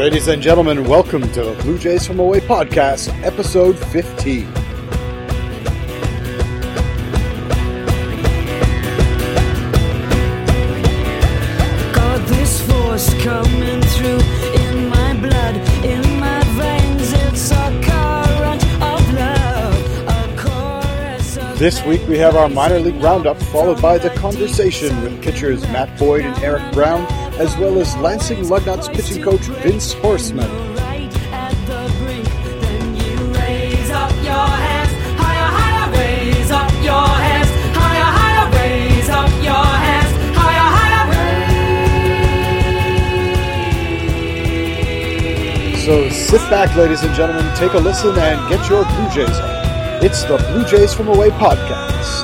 Ladies and gentlemen, welcome to the Blue Jays from Away podcast, episode 15. Got this force coming through in my blood, in my veins. It's a current of love, a chorus of This week we have our minor league roundup, followed by the conversation with pitchers Matt Boyd and Eric Brown, as well as Lansing Lugnuts pitching coach Vince Horstman. right at the brink. Then you raise up your hands, higher, higher, raise up your hands, higher, higher, raise up your hands, higher, higher, raise. So sit back, ladies and gentlemen, take a listen and get your Blue Jays on. It's the Blue Jays from Away podcast.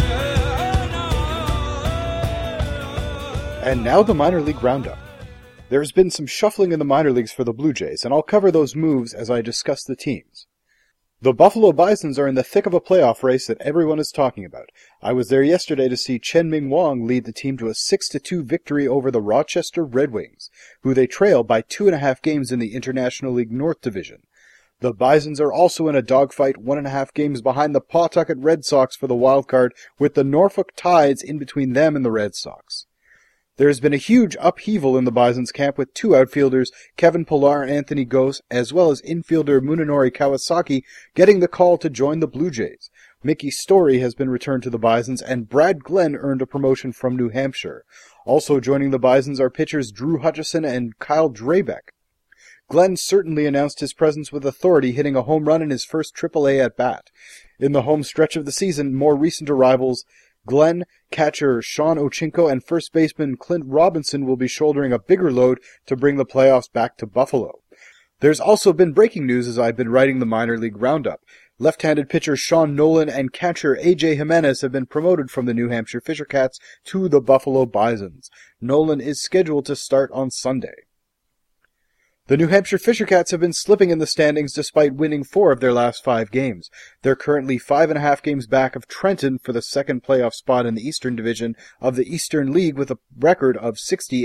And now the minor league roundup. There has been some shuffling in the minor leagues for the Blue Jays, and I'll cover those moves as I discuss the teams. The Buffalo Bisons are in the thick of a playoff race that everyone is talking about. I was there yesterday to see Chen-Ming Wang lead the team to a 6-2 victory over the Rochester Red Wings, who they trail by 2.5 games in the International League North Division. The Bisons are also in a dogfight 1.5 games behind the Pawtucket Red Sox for the wild card, with the Norfolk Tides in between them and the Red Sox. There has been a huge upheaval in the Bisons camp with two outfielders, Kevin Pillar and Anthony Gose, as well as infielder Munenori Kawasaki, getting the call to join the Blue Jays. Mickey Story has been returned to the Bisons, and Brad Glenn earned a promotion from New Hampshire. Also joining the Bisons are pitchers Drew Hutchison and Kyle Drabeck. Glenn certainly announced his presence with authority, hitting a home run in his first AAA at-bat. In the home stretch of the season, more recent arrivals Glenn, catcher Sean Ochinko, and first baseman Clint Robinson will be shouldering a bigger load to bring the playoffs back to Buffalo. There's also been breaking news as I've been writing the minor league roundup. Left-handed pitcher Sean Nolan and catcher A.J. Jimenez have been promoted from the New Hampshire Fisher Cats to the Buffalo Bisons. Nolan is scheduled to start on Sunday. The New Hampshire Fisher Cats have been slipping in the standings despite winning 4 of their last 5 games. They're currently 5.5 games back of Trenton for the second playoff spot in the Eastern Division of the Eastern League with a record of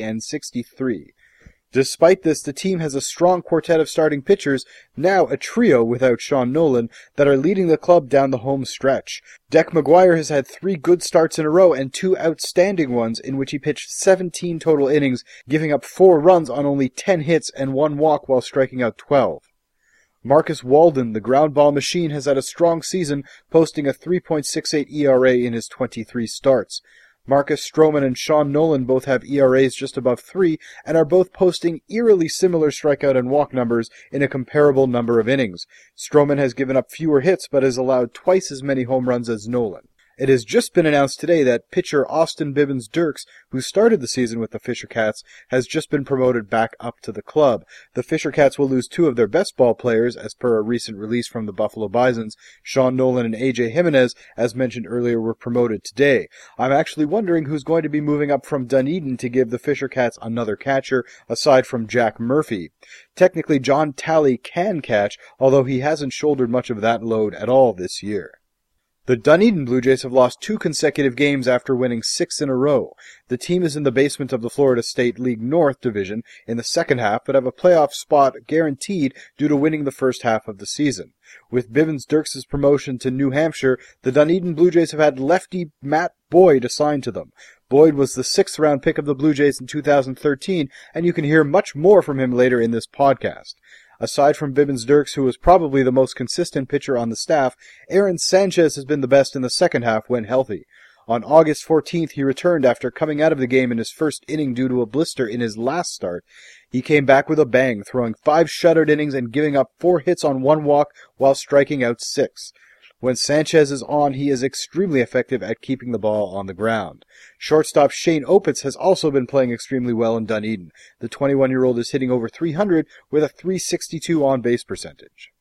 60-63. Despite this, the team has a strong quartet of starting pitchers, now a trio without Sean Nolan, that are leading the club down the home stretch. Deck McGuire has had 3 good starts in a row and 2 outstanding ones in which he pitched 17 total innings, giving up 4 runs on only 10 hits and 1 walk while striking out 12. Marcus Walden, the ground ball machine, has had a strong season, posting a 3.68 ERA in his 23 starts. Marcus Stroman and Sean Nolan both have ERAs just above 3 and are both posting eerily similar strikeout and walk numbers in a comparable number of innings. Stroman has given up fewer hits but has allowed twice as many home runs as Nolan. It has just been announced today that pitcher Austin Bibbins-Dirks, who started the season with the Fisher Cats, has just been promoted back up to the club. The Fisher Cats will lose 2 of their best ball players, as per a recent release from the Buffalo Bisons. Sean Nolan and A.J. Jimenez, as mentioned earlier, were promoted today. I'm actually wondering who's going to be moving up from Dunedin to give the Fisher Cats another catcher, aside from Jack Murphy. Technically, John Talley can catch, although he hasn't shouldered much of that load at all this year. The Dunedin Blue Jays have lost 2 consecutive games after winning 6 in a row. The team is in the basement of the Florida State League North Division in the second half, but have a playoff spot guaranteed due to winning the first half of the season. With Bibbins-Dirks' promotion to New Hampshire, the Dunedin Blue Jays have had lefty Matt Boyd assigned to them. Boyd was the 6th-round pick of the Blue Jays in 2013, and you can hear much more from him later in this podcast. Aside from Bibbins-Dirks, who was probably the most consistent pitcher on the staff, Aaron Sanchez has been the best in the second half when healthy. On August 14th, he returned after coming out of the game in his first inning due to a blister in his last start. He came back with a bang, throwing 5 shutout innings and giving up 4 hits on 1 walk while striking out 6. When Sanchez is on, he is extremely effective at keeping the ball on the ground. Shortstop Shane Opitz has also been playing extremely well in Dunedin. The 21-year-old is hitting over .300 with a .362 on-base percentage.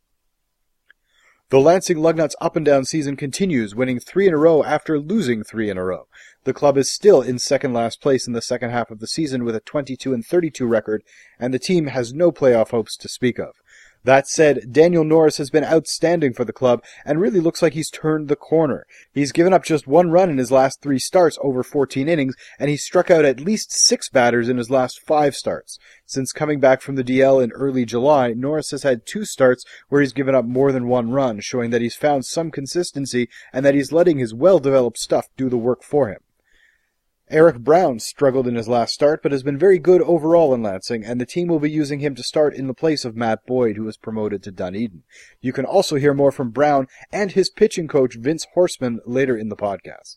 The Lansing Lugnuts up-and-down season continues, winning 3 in a row after losing 3 in a row. The club is still in second-last place in the second half of the season with a 22-32 record, and the team has no playoff hopes to speak of. That said, Daniel Norris has been outstanding for the club and really looks like he's turned the corner. He's given up just 1 run in his last 3 starts over 14 innings, and he's struck out at least 6 batters in his last 5 starts. Since coming back from the DL in early July, Norris has had 2 starts where he's given up more than 1 run, showing that he's found some consistency and that he's letting his well-developed stuff do the work for him. Eric Brown struggled in his last start, but has been very good overall in Lansing, and the team will be using him to start in the place of Matt Boyd, who was promoted to Dunedin. You can also hear more from Brown and his pitching coach, Vince Horstman, later in the podcast.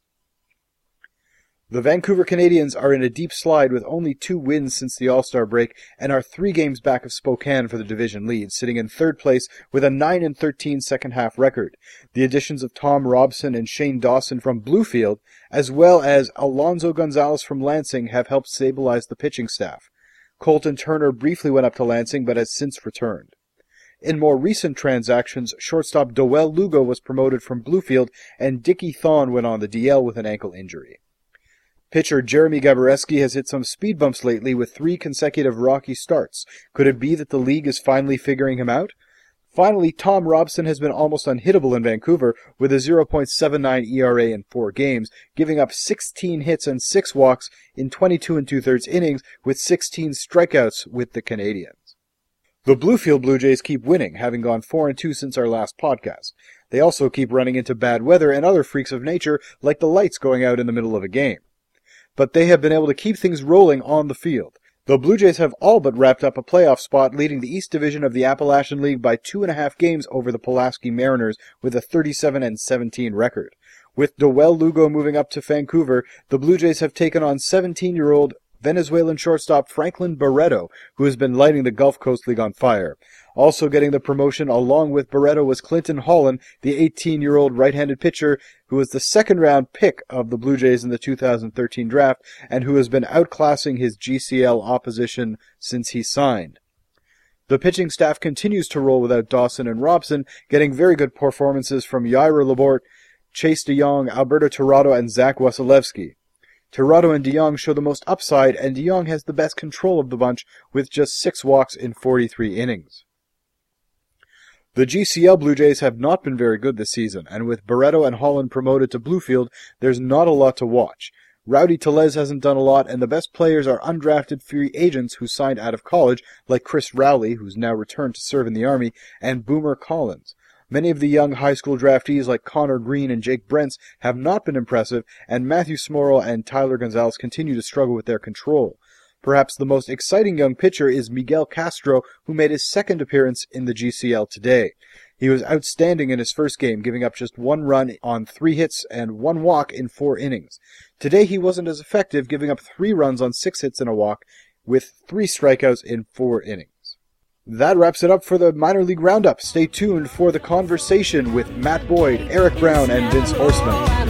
The Vancouver Canadians are in a deep slide with only 2 wins since the All-Star break and are 3 games back of Spokane for the division lead, sitting in 3rd place with a 9-13 second-half record. The additions of Tom Robson and Shane Dawson from Bluefield, as well as Alonzo Gonzalez from Lansing, have helped stabilize the pitching staff. Colton Turner briefly went up to Lansing but has since returned. In more recent transactions, shortstop Doel Lugo was promoted from Bluefield and Dickie Thon went on the DL with an ankle injury. Pitcher Jeremy Gaboreski has hit some speed bumps lately with 3 consecutive rocky starts. Could it be that the league is finally figuring him out? Finally, Tom Robson has been almost unhittable in Vancouver with a 0.79 ERA in 4 games, giving up 16 hits and 6 walks in 22 2/3 innings with 16 strikeouts with the Canadians. The Bluefield Blue Jays keep winning, having gone 4-2 since our last podcast. They also keep running into bad weather and other freaks of nature like the lights going out in the middle of a game. But they have been able to keep things rolling on the field. The Blue Jays have all but wrapped up a playoff spot, leading the East Division of the Appalachian League by 2.5 games over the Pulaski Mariners with a 37-17 record. With Doel Lugo moving up to Vancouver, the Blue Jays have taken on 17-year-old Venezuelan shortstop Franklin Barreto, who has been lighting the Gulf Coast League on fire. Also getting the promotion along with Barreto was Clinton Holland, the 18-year-old right-handed pitcher who was the second-round pick of the Blue Jays in the 2013 draft and who has been outclassing his GCL opposition since he signed. The pitching staff continues to roll without Dawson and Robson, getting very good performances from Yair Laborde, Chase DeYoung, Alberto Tirado, and Zach Wasilewski. Tirado and DeYoung show the most upside, and DeYoung has the best control of the bunch with just 6 walks in 43 innings. The GCL Blue Jays have not been very good this season, and with Barreto and Holland promoted to Bluefield, there's not a lot to watch. Rowdy Tellez hasn't done a lot, and the best players are undrafted free agents who signed out of college, like Chris Rowley, who's now returned to serve in the Army, and Boomer Collins. Many of the young high school draftees like Connor Green and Jake Brentz have not been impressive, and Matthew Smorrell and Tyler Gonzalez continue to struggle with their control. Perhaps the most exciting young pitcher is Miguel Castro, who made his 2nd appearance in the GCL today. He was outstanding in his first game, giving up just 1 run on 3 hits and 1 walk in 4 innings. Today he wasn't as effective, giving up 3 runs on 6 hits and a walk, with 3 strikeouts in 4 innings. That wraps it up for the minor league roundup. Stay tuned for the conversation with Matt Boyd, Eric Brown, and Vince Horstman.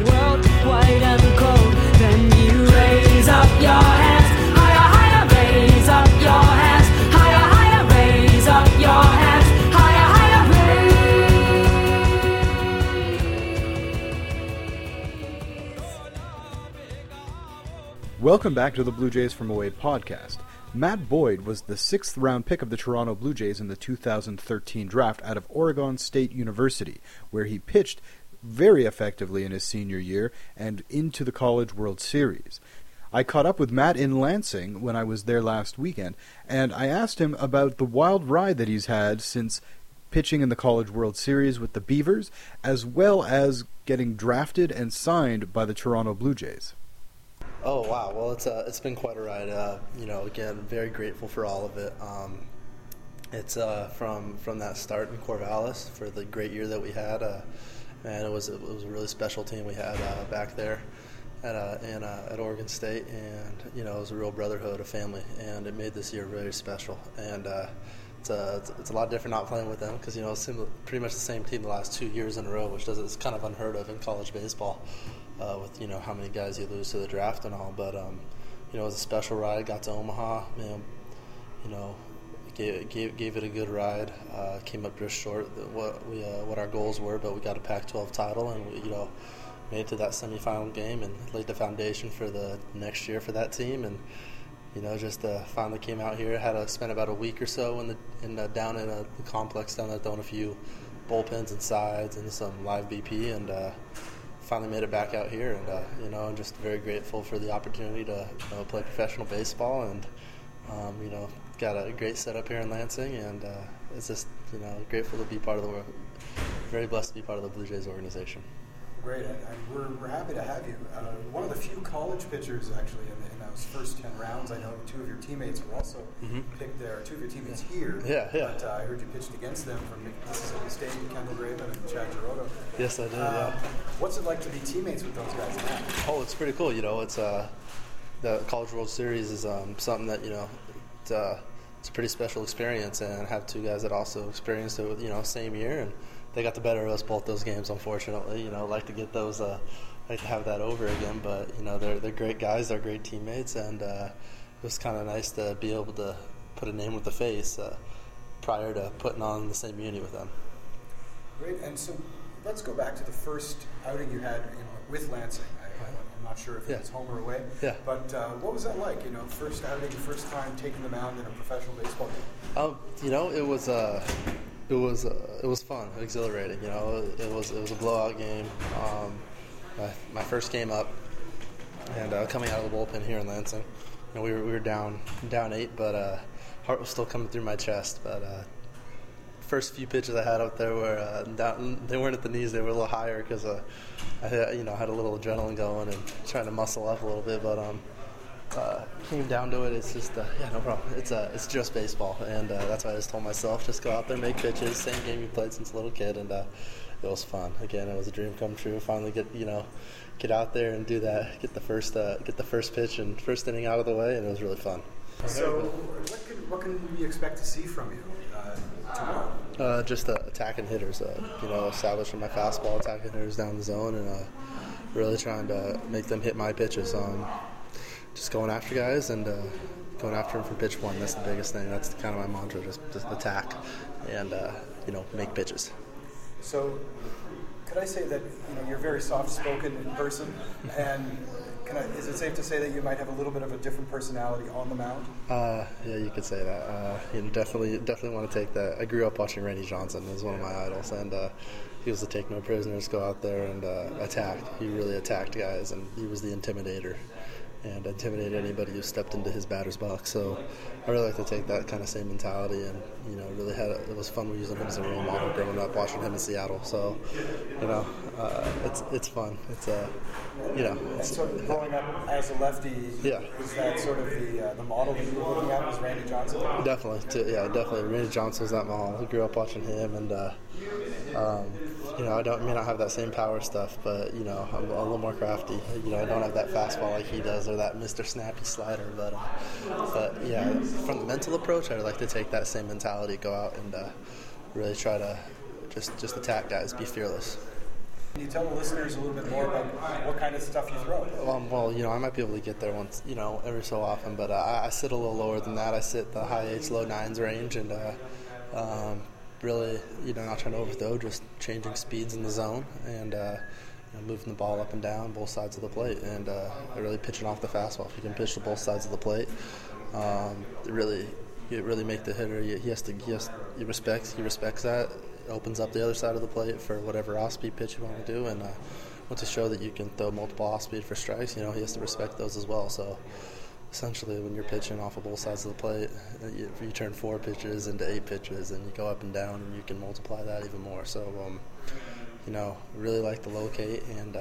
Welcome back to the Blue Jays from Away podcast. Matt Boyd was the 6th round pick of the Toronto Blue Jays in the 2013 draft out of Oregon State University, where he pitched very effectively in his senior year and into the College World Series. I caught up with Matt in Lansing when I was there last weekend, and I asked him about the wild ride that he's had since pitching in the College World Series with the Beavers, as well as getting drafted and signed by the Toronto Blue Jays. Oh wow! Well, it's been quite a ride. Again, very grateful for all of it. It's from that start in Corvallis for the great year that we had. Man, it was a really special team we had back there at Oregon State, and it was a real brotherhood, a family, and it made this year very special. And it's a lot different not playing with them because it's pretty much the same team the last 2 years in a row, which it's kind of unheard of in college baseball. With how many guys you lose to the draft and all, but it was a special ride. Got to Omaha, gave it a good ride. Came up just short what our goals were, but we got a Pac-12 title, and we made it to that semifinal game and laid the foundation for the next year for that team. And just finally came out here. Had to spend about a week or so down in the complex down there, throwing a few bullpens and sides and some live BP, and finally made it back out here. And I'm just very grateful for the opportunity to play professional baseball, and got a great setup here in Lansing, and it's just grateful to be part of very blessed to be part of the Blue Jays organization. Great, we're happy to have you. One of the few college pitchers actually in those first 10 rounds. I know two of your teammates were also picked there. Two of your teammates here. Yeah. But I heard you pitched against them from Mississippi State, Kendall Graven and Chad Girodo. Yes, I did. Yeah. What's it like to be teammates with those guys now? Oh, it's pretty cool. It's the College World Series is something that it's a pretty special experience, and have two guys that also experienced it with same year, and they got the better of us both those games. Unfortunately, like to get those, like to have that over again. But they're great guys, they're great teammates, and it was kind of nice to be able to put a name with the face prior to putting on the same uni with them. Great, and so let's go back to the first outing you had with Lansing. I'm not sure if it was home or away. Yeah. But what was that like? First outing, first time taking the mound in a professional baseball game. It was fun, exhilarating. It was a blowout game. My first game up, and coming out of the bullpen here in Lansing. We were down 8, but heart was still coming through my chest. But first few pitches I had up there were they weren't at the knees; they were a little higher because I had a little adrenaline going and trying to muscle up a little bit. But came down to it. It's just no problem. It's just baseball, and that's why I just told myself just go out there, make pitches. Same game you played since a little kid, and it was fun. Again, it was a dream come true. Finally get out there and do that. Get the first pitch and first inning out of the way, and it was really fun. So, what can we expect to see from you tomorrow? Just attacking hitters. Establishing my fastball, attacking hitters down the zone, and really trying to make them hit my pitches. Just going after guys and going after them from pitch one. That's the biggest thing. That's kind of my mantra. Just attack and make pitches. So, could I say that you're very soft-spoken in person, and is it safe to say that you might have a little bit of a different personality on the mound? Yeah, you could say that. Definitely want to take that. I grew up watching Randy Johnson. He was one of my idols, and he was the take no prisoners, go out there and attack. He really attacked guys, and he was the intimidator, and intimidated anybody who stepped into his batter's box. So I really like to take that kind of same mentality, and really it was fun using him as a role model growing up, watching him in Seattle. So it's fun. It's And so growing up as a lefty, was that sort of the model that you were looking at? Was Randy Johnson? Definitely. Randy Johnson was that model. I grew up watching him, and I may not have that same power stuff, but I'm a little more crafty. I don't have that fastball like he does, or that Mr. Snappy slider. But from the mental approach, I'd like to take that same mentality, go out and really try to just attack guys, be fearless. Can you tell the listeners a little bit more about what kind of stuff you throw? I might be able to get there once, every so often, but I sit a little lower than that. I sit the high 8s, low 9s range, and really, not trying to overthrow, just changing speeds in the zone and moving the ball up and down both sides of the plate, and really pitching off the fastball. If you can pitch to both sides of the plate, it really make the hitter. He respects that. Opens up the other side of the plate for whatever off-speed pitch you want to do, and once you show that you can throw multiple off-speed for strikes, he has to respect those as well. So essentially, when you're pitching off of both sides of the plate, you turn 4 pitches into 8 pitches, and you go up and down, and you can multiply that even more. So, really like to locate and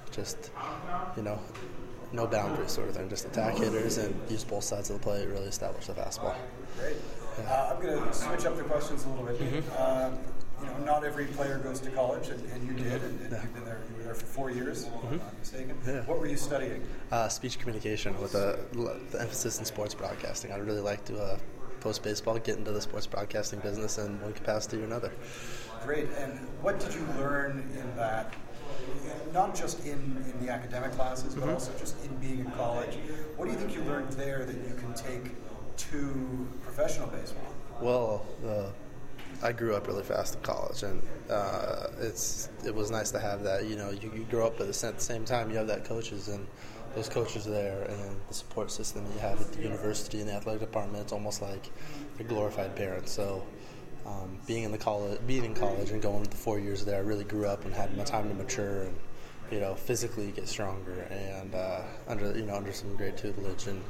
no boundaries sort of thing. Just attack hitters and use both sides of the plate, really establish the fastball. Great. I'm going to switch up the questions a little bit. Not every player goes to college, and you did, and you were there for 4 years, if I'm not mistaken. Yeah. What were you studying? Speech communication with the emphasis in sports broadcasting. I'd really like to, post-baseball, get into the sports broadcasting business in one capacity or another. Great. And what did you learn in that, not just in the academic classes, but also just in being in college? What do you think you learned there that you can take to professional baseball? Well, I grew up really fast in college, and it was nice to have that. You grow up at the same time. You have that coaches and those coaches there and the support system that you have at the university and the athletic department, it's almost like they're glorified parents. So being in college and going the 4 years there, I really grew up and had my time to mature and physically get stronger and under some great tutelage and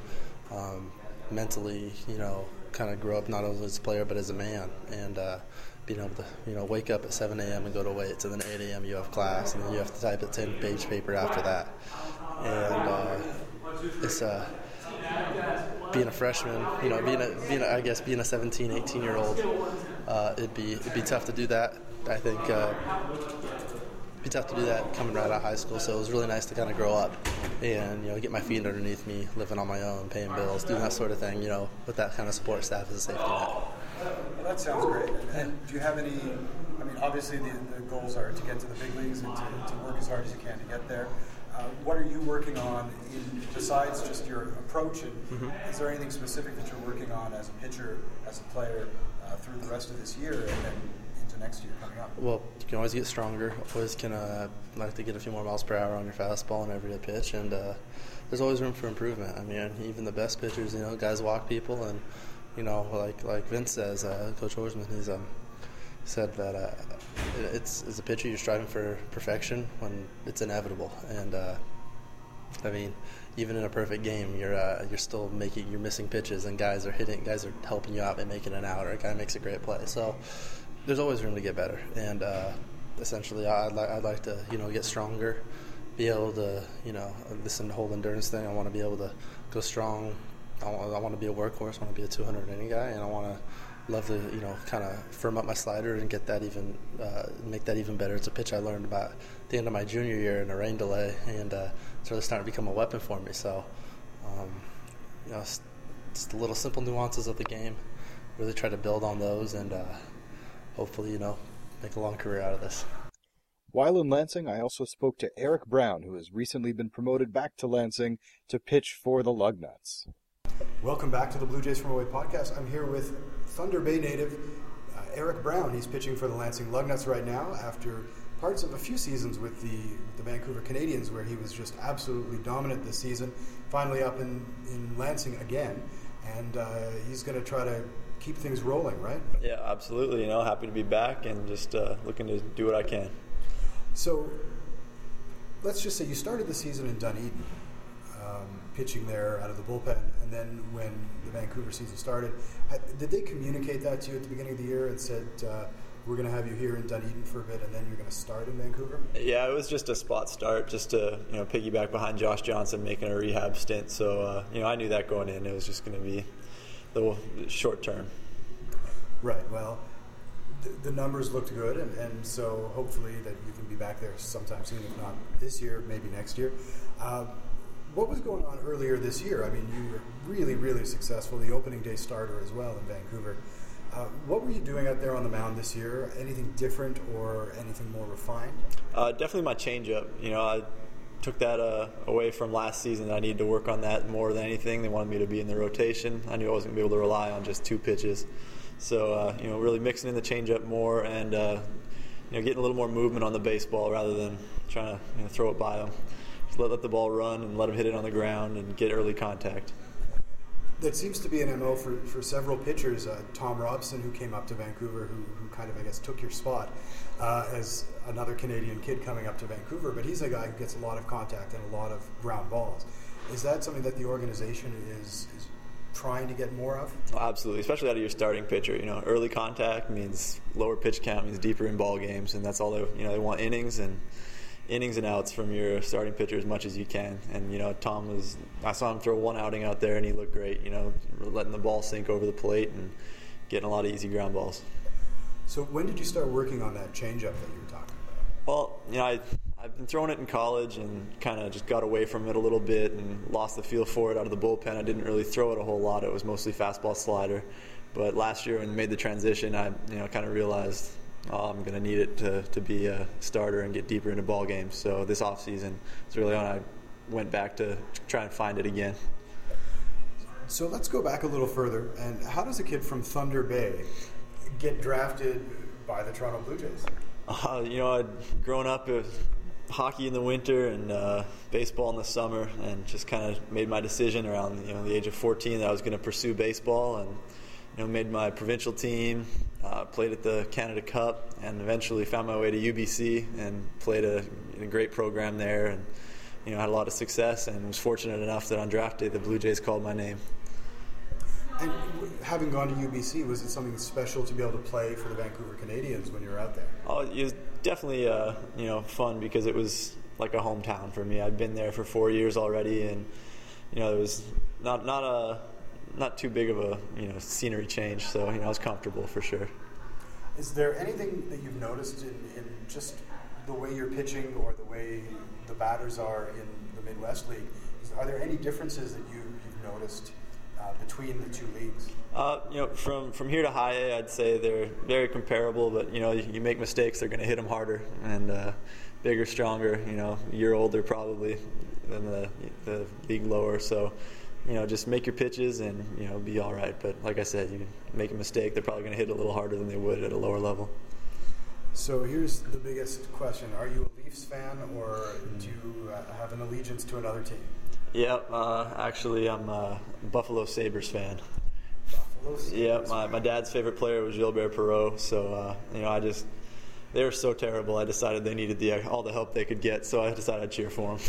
mentally kind of grow up not only as a player but as a man and being able to wake up at 7 a.m. and go to weights and then 8 a.m. you have class and then you have to type a 10-page paper after that and it's being a freshman, being a 17, 18-year-old, it'd be tough to do that. I think it'd be tough to do that coming right out of high school. So it was really nice to kind of grow up and get my feet underneath me, living on my own, paying bills, doing that sort of thing. With that kind of support staff as a safety net. Well, that sounds great. And do you have any? I mean, obviously the goals are to get to the big leagues and to work as hard as you can to get there. What are you working on besides just your approach? And is there anything specific that you're working on as a pitcher, as a player, through the rest of this year and then into next year coming up? Well, you can always get stronger. Always can like to get a few more miles per hour on your fastball in every pitch, and there's always room for improvement. I mean, even the best pitchers, guys walk people, and like Vince says, Coach Horsman, he's said that it's as a pitcher you're striving for perfection when it's inevitable, and I mean, even in a perfect game, you're missing pitches, and guys are helping you out by making an out, or a guy makes a great play. So there's always room to get better, and essentially, I'd like to get stronger, be able to listen to the whole endurance thing. I want to be able to go strong. I want to be a workhorse. I want to be a 200 inning guy, and I want to love to kind of firm up my slider and get that even make that even better. It's a pitch I learned about at the end of my junior year in a rain delay, and it's really starting to become a weapon for me. So it's the little simple nuances of the game. Really try to build on those and hopefully make a long career out of this. While in Lansing, I also spoke to Eric Brown, who has recently been promoted back to Lansing to pitch for the Lugnuts. Welcome back to the Blue Jays from Away podcast. I'm here with Thunder Bay native Eric Brown. He's pitching for the Lansing Lugnuts right now after parts of a few seasons with the Vancouver Canadians, where he was just absolutely dominant this season. Finally up in Lansing again, and he's going to try to keep things rolling, right? Yeah, absolutely. Happy to be back and just looking to do what I can. So let's just say you started the season in Dunedin, pitching there out of the bullpen, and then when the Vancouver season started, did they communicate that to you at the beginning of the year and said, we're going to have you here in Dunedin for a bit and then you're going to start in Vancouver? Yeah, it was just a spot start, just to piggyback behind Josh Johnson making a rehab stint. So I knew that going in, it was just going to be the short term. Right. Well, the numbers looked good, and so hopefully that you can be back there sometime soon, if not this year, maybe next year. What was going on earlier this year? I mean, you were really, really successful, the opening day starter as well in Vancouver. What were you doing out there on the mound this year? Anything different or anything more refined? Definitely my changeup. I took that away from last season. I needed to work on that more than anything. They wanted me to be in the rotation. I knew I wasn't going to be able to rely on just two pitches. So, really mixing in the changeup more and, getting a little more movement on the baseball rather than trying to throw it by them. Just let the ball run and let them hit it on the ground and get early contact. That seems to be an MO for several pitchers. Tom Robson, who came up to Vancouver, who kind of, I guess, took your spot as another Canadian kid coming up to Vancouver. But he's a guy who gets a lot of contact and a lot of ground balls. Is that something that the organization is trying to get more of? Oh, absolutely, especially out of your starting pitcher. Early contact means lower pitch count, means deeper in ball games, and that's all they want innings and outs from your starting pitcher as much as you can. And I saw him throw one outing out there and he looked great, letting the ball sink over the plate and getting a lot of easy ground balls. So when did you start working on that changeup that you were talking about? Well, I've been throwing it in college and kind of just got away from it a little bit and lost the feel for it out of the bullpen. I didn't really throw it a whole lot. It was mostly fastball slider. But last year when I made the transition, I kind of realized I'm going to need it to be a starter and get deeper into ball games. So this offseason is really when I went back to try and find it again. So let's go back a little further. And how does a kid from Thunder Bay get drafted by the Toronto Blue Jays? I'd grown up hockey in the winter and baseball in the summer, and just kind of made my decision around the age of 14 that I was going to pursue baseball, and made my provincial team, played at the Canada Cup, and eventually found my way to UBC and played in a great program there, and had a lot of success, and was fortunate enough that on draft day the Blue Jays called my name. And having gone to UBC, was it something special to be able to play for the Vancouver Canadians when you were out there? Oh, it was definitely fun, because it was like a hometown for me. I'd been there for 4 years already, and it was not too big of a scenery change, so I was comfortable for sure. Is there anything that you've noticed in just the way you're pitching or the way the batters are in the Midwest League? Are there any differences that you've noticed between the two leagues? From here to high A, I'd say they're very comparable, but you make mistakes, they're going to hit them harder, and bigger, stronger, a year older probably than the league lower. So just make your pitches and be all right. But like I said, you make a mistake, they're probably going to hit a little harder than they would at a lower level. So here's the biggest question: are you a Leafs fan, or do you have an allegiance to another team? Yeah, actually, I'm a Buffalo Sabres fan. Buffalo Sabres. Yeah, my dad's favorite player was Gilbert Perreault, so they were so terrible. I decided they needed all the help they could get, so I decided I'd cheer for them.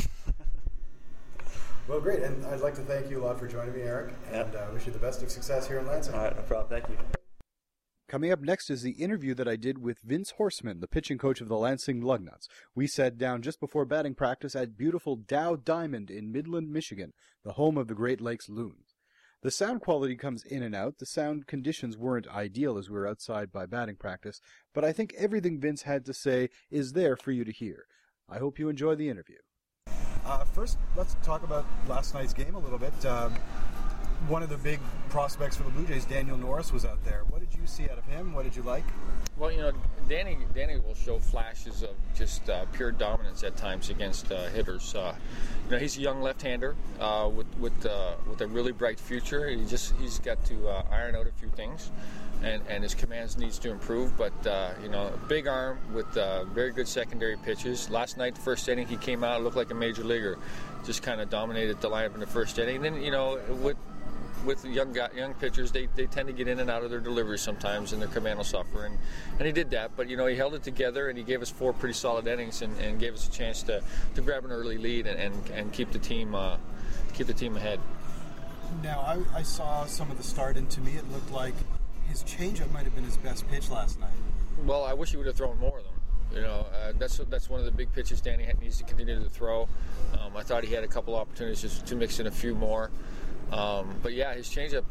Well, great, and I'd like to thank you a lot for joining me, Eric, and wish you the best of success here in Lansing. All right, no problem. Thank you. Coming up next is the interview that I did with Vince Horseman, the pitching coach of the Lansing Lugnuts. We sat down just before batting practice at beautiful Dow Diamond in Midland, Michigan, the home of the Great Lakes Loons. The sound quality comes in and out. The sound conditions weren't ideal as we were outside by batting practice, but I think everything Vince had to say is there for you to hear. I hope you enjoy the interview. First, let's talk about last night's game a little bit. One of the big prospects for the Blue Jays, Daniel Norris, was out there. What did you see out of him? What did you like? Well, Danny will show flashes of just pure dominance at times against hitters. He's a young left-hander with a really bright future. He's got to iron out a few things, and his commands needs to improve. But a big arm with very good secondary pitches. Last night, the first inning, he came out, looked like a major leaguer, just kind of dominated the lineup in the first inning. And then with young pitchers, they tend to get in and out of their deliveries sometimes, and their command will suffer. And he did that, but he held it together, and he gave us 4 pretty solid innings, and gave us a chance to grab an early lead and keep the team ahead. Now, I saw some of the start, and to me it looked like his changeup might have been his best pitch last night. Well, I wish he would have thrown more of them. That's one of the big pitches Danny needs to continue to throw. I thought he had a couple opportunities to mix in a few more. But yeah, his changeup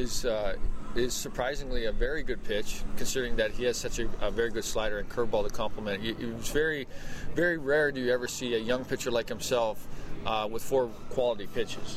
is surprisingly a very good pitch, considering that he has such a very good slider and curveball to complement. It was very, very rare do you ever see a young pitcher like himself with 4 quality pitches.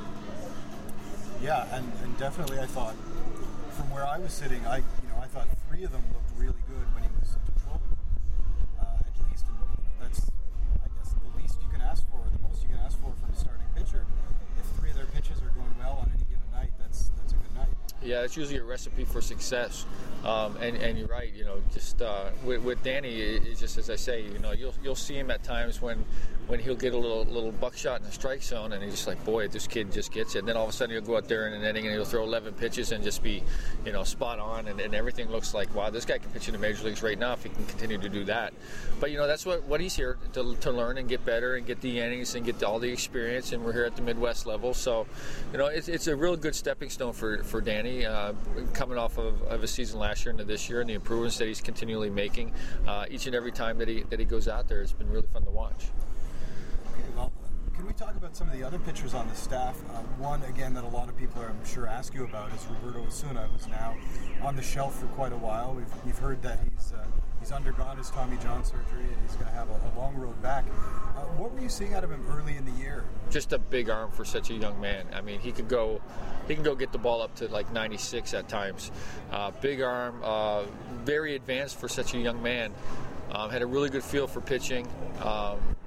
Yeah, and definitely I thought, from where I was sitting, I thought 3 of them looked really good when he was controlling them, at least. And that's, I guess, the least you can ask for, or the most you can ask for from a starting pitcher. If 3 of their pitches are going well on any given night, that's a good night. Yeah, it's usually a recipe for success. And you're right. Just with Danny, it's just as I say. You'll see him at times when he'll get a little buckshot in the strike zone, and he's just like, boy, this kid just gets it. And then all of a sudden he'll go out there in an inning and he'll throw 11 pitches and just be, spot on, and everything looks like, wow, this guy can pitch in the major leagues right now if he can continue to do that. But that's what he's here to learn and get better and get the innings and get all the experience. And we're here at the Midwest level, so it's a real good stepping stone for Danny. Coming off of a season last year into this year, and the improvements that he's continually making each and every time that he goes out there, it's been really fun to watch. Okay, well, can we talk about some of the other pitchers on the staff? One, again, that a lot of people are, I'm sure, ask you about is Roberto Osuna, who's now on the shelf for quite a while. We've heard that he's undergone his Tommy John surgery, and he's going to have a long road back. What were you seeing out of him early in the year? Just a big arm for such a young man. I mean, he can go get the ball up to like 96 at times. Big arm, very advanced for such a young man. Had a really good feel for pitching.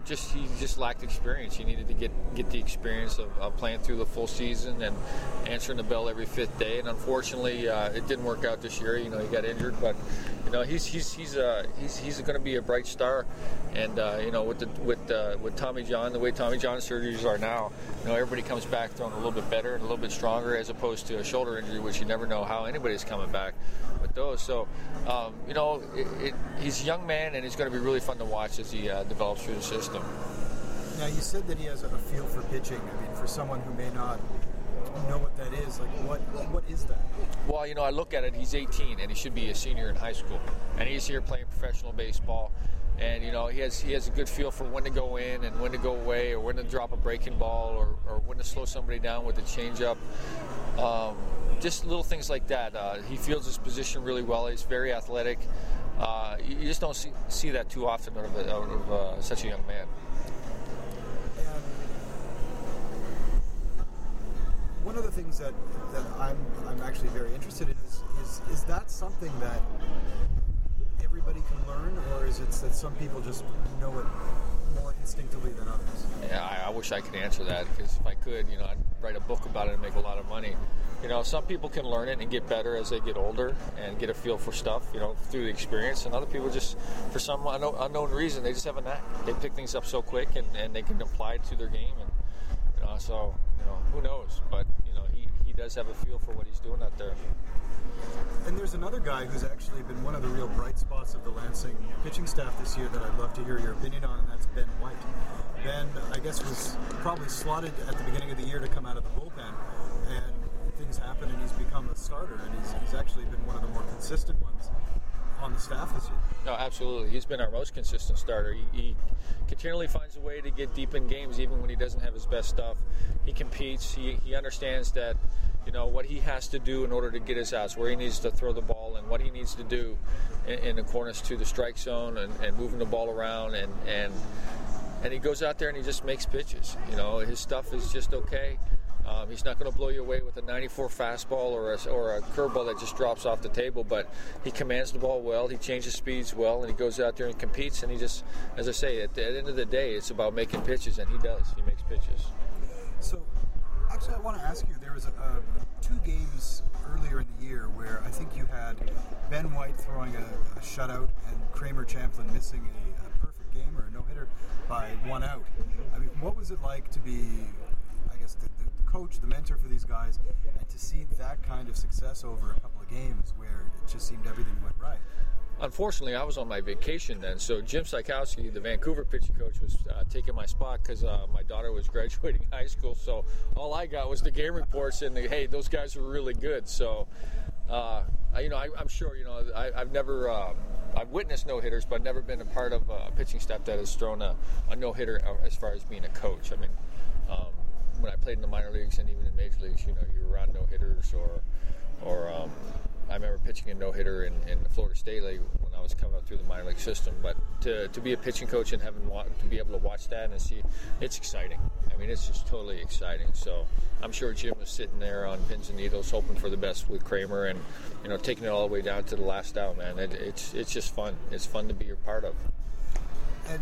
he just lacked experience. He needed to get the experience of playing through the full season and answering the bell every fifth day. And unfortunately, it didn't work out this year. You know, he got injured, but you know, he's going to be a bright star. And you know, with Tommy John, the way Tommy John surgeries are now, you know, everybody comes back throwing a little bit better and a little bit stronger, as opposed to a shoulder injury, which you never know how anybody's coming back with those. So, you know, he's a young man, and he's going to be really fun to watch as he develops through the system. Now, you said that he has a feel for pitching. I mean, for someone who may not know what that is, like what is that? Well, you know, I look at it, he's 18 and he should be a senior in high school, and he's here playing professional baseball, and you know, he has a good feel for when to go in and when to go away, or when to drop a breaking ball, or when to slow somebody down with a changeup. Just little things like that. He feels his position really well. He's very athletic. You just don't see that too often out of such a young man. One of the things that I'm actually very interested in is that something that everybody can learn, or is it that some people just know it more instinctively than others? Yeah, I wish I could answer that, because if I could, you know, I'd write a book about it and make a lot of money. You know, some people can learn it and get better as they get older and get a feel for stuff, you know, through the experience, and other people just, for some unknown reason, they just have a knack. They pick things up so quick, and they can apply it to their game, and you know, so, you know, who knows? But you know, he does have a feel for what he's doing out there. And there's another guy who's actually been one of the real bright spots of the Lansing pitching staff this year that I'd love to hear your opinion on, and that's Ben White. Ben, I guess, was probably slotted at the beginning of the year to come out of the bullpen, and things happen, and he's become a starter, and he's actually been one of the more consistent ones on the staff this year. No, absolutely. He's been our most consistent starter. He continually finds a way to get deep in games, even when he doesn't have his best stuff. He competes. He understands that, you know, what he has to do in order to get his outs, where he needs to throw the ball, and what he needs to do in the corners to the strike zone, and moving the ball around, and he goes out there and he just makes pitches. You know, his stuff is just okay. He's not going to blow you away with a 94 fastball or a curveball that just drops off the table, but he commands the ball well, he changes speeds well, and he goes out there and competes, and he just, as I say, at the end of the day, it's about making pitches, and he does. He makes pitches. So, actually, I want to ask you, there was 2 games earlier in the year where I think you had Ben White throwing a shutout and Kramer Champlin missing a perfect game or a no-hitter by 1 out. I mean, what was it like to be, I guess, the coach, the mentor for these guys, and to see that kind of success over a couple of games where it just seemed everything went right? Unfortunately, I was on my vacation then, so Jim Sykowski, the Vancouver pitching coach, was taking my spot because my daughter was graduating high school, so all I got was the game reports and hey, those guys were really good. So, you know, I'm sure, you know, I've never, I've witnessed no-hitters, but I've never been a part of a pitching staff that has thrown a no-hitter as far as being a coach. I mean, when I played in the minor leagues and even in major leagues, you know, you're around no-hitters, or I remember pitching a no-hitter in the Florida State League when I was coming up through the minor league system. But to be a pitching coach and to be able to watch that and see, it's exciting. I mean, it's just totally exciting. So I'm sure Jim was sitting there on pins and needles, hoping for the best with Kramer, and you know, taking it all the way down to the last out. Man, it's just fun. It's fun to be a part of. And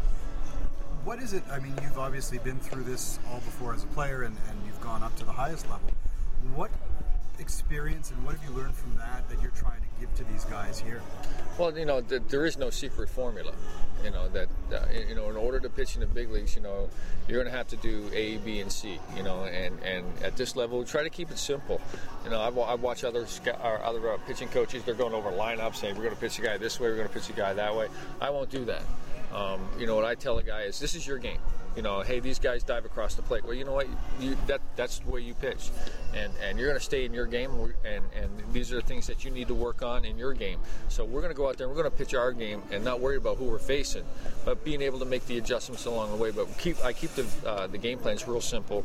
what is it? I mean, you've obviously been through this all before as a player, and you've gone up to the highest level. What experience and what have you learned from that you're trying to give to these guys here? Well, you know, there is no secret formula. You know that you know, in order to pitch in the big leagues, you know, you're going to have to do A, B, and C. You know, and at this level, try to keep it simple. You know, I watch other pitching coaches. They're going over lineups, saying we're going to pitch a guy this way, we're going to pitch a guy that way. I won't do that. You know, what I tell a guy is, this is your game. You know, hey, these guys dive across the plate. Well, you know what? That's the way you pitch, and you're going to stay in your game, and these are the things that you need to work on in your game. So we're going to go out there and we're going to pitch our game and not worry about who we're facing, but being able to make the adjustments along the way. But I keep the game plans real simple.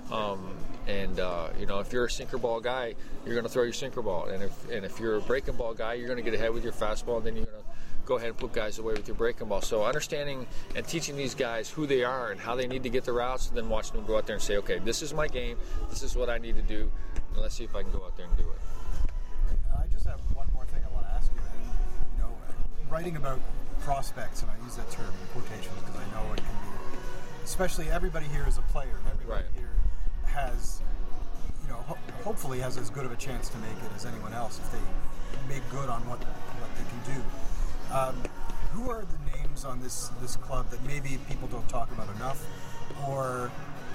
You know, if you're a sinker ball guy, you're going to throw your sinker ball, and if you're a breaking ball guy, you're going to get ahead with your fastball, and then you're going to go ahead and put guys away with your breaking ball. So understanding and teaching these guys who they are and how they need to get their routes, and then watching them go out there and say, okay, this is my game, this is what I need to do, and let's see if I can go out there and do it. I just have one more thing I want to ask you. And, you know, writing about prospects, and I use that term in quotations because I know it can be, especially everybody here is a player, and everybody Right. here has, hopefully has as good of a chance to make it as anyone else if they make good on what they can do. Who are the names on this club that maybe people don't talk about enough, or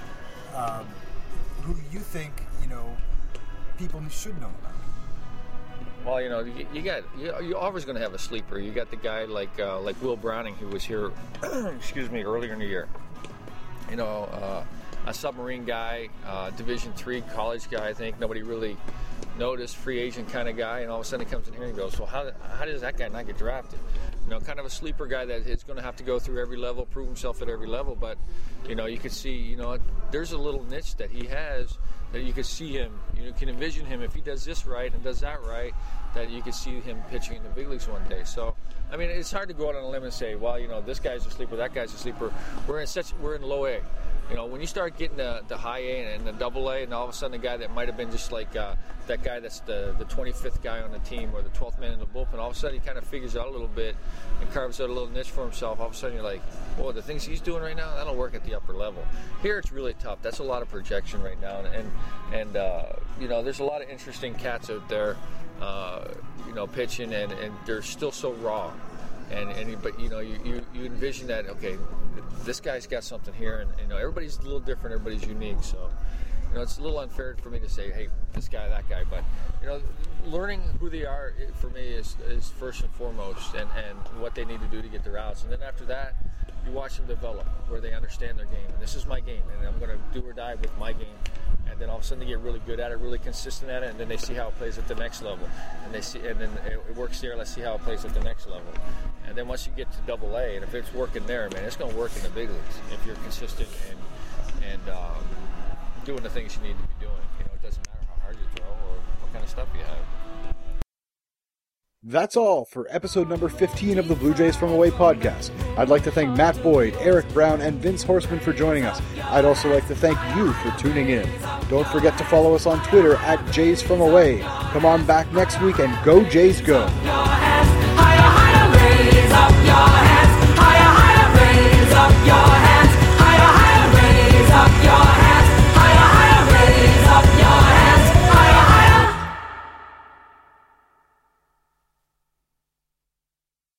who you think people should know about? Well, you're always going to have a sleeper. You got the guy like Will Browning, who was here, excuse me, earlier in the year. A submarine guy, Division III college guy. I think nobody really noticed, free agent kind of guy, and all of a sudden he comes in here and goes, well, how does that guy not get drafted? Kind of a sleeper guy that is going to have to go through every level, prove himself at every level. But you can see, there's a little niche that he has that you can see him. You can envision him if he does this right and does that right, that you could see him pitching in the big leagues one day. So, I mean, it's hard to go out on a limb and say, well, this guy's a sleeper, that guy's a sleeper. We're in low A. When you start getting the high A and the double A, and all of a sudden a guy that might have been just like that guy that's the 25th guy on the team or the 12th man in the bullpen, all of a sudden he kind of figures out a little bit and carves out a little niche for himself. All of a sudden you're like, whoa, the things he's doing right now, that'll work at the upper level. Here it's really tough. That's a lot of projection right now, and there's a lot of interesting cats out there, pitching, and they're still so raw. But you envision that, okay, this guy's got something here, and everybody's a little different, everybody's unique. So it's a little unfair for me to say, hey, this guy, that guy. But learning who they are for me is first and foremost, and what they need to do to get their outs. And then after that, you watch them develop, where they understand their game. And this is my game, and I'm going to do or die with my game. And then all of a sudden they get really good at it, really consistent at it, and then they see how it plays at the next level. And then it works there. Let's see how it plays at the next level. And then once you get to Double A, and if it's working there, man, it's going to work in the big leagues if you're consistent and doing the things you need to be doing. It doesn't matter how hard you throw or what kind of stuff you have. That's all for episode number 15 of the Blue Jays From Away podcast. I'd like to thank Matt Boyd, Eric Brown, and Vince Horseman for joining us. I'd also like to thank you for tuning in. Don't forget to follow us on Twitter @JaysFromAway. Come on back next week and go Jays go!